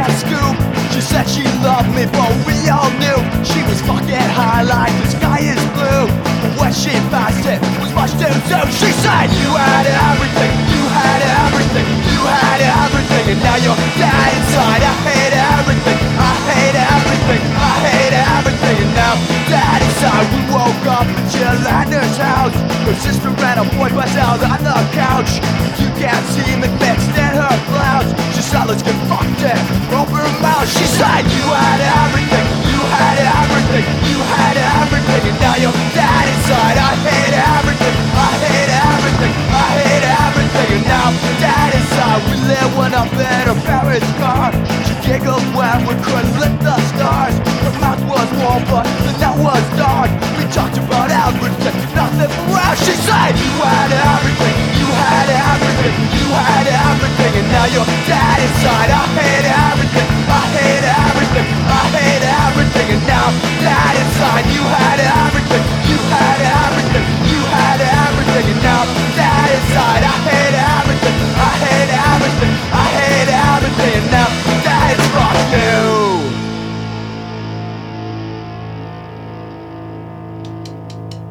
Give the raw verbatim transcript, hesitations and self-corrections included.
that scoop. She said she loved me, but we all knew she was fucking high like the sky is blue. But when she passed it, was much too soon. She said, you had everything, you had everything, you had everything, and now you're dead inside. I hate everything, I hate everything, I hate everything, and now dead inside. We woke up in Jill-Lander's house. Her sister and her boyfriend out on the couch. You can't see me mixed in her blouse. She said, let's get fucked in, open her mouth. She said, you had everything, you had everything, you had everything, and now you're dead inside. I hate everything, I hate everything, I hate everything, and now dead inside. We lit one up in her parents' car. She giggled when we couldn't lit the stars. Her mouth was warm, but the night was dark. We talked about everything, nothing for us. She said, you had everything, you had everything, you had everything, and now you're dead inside. I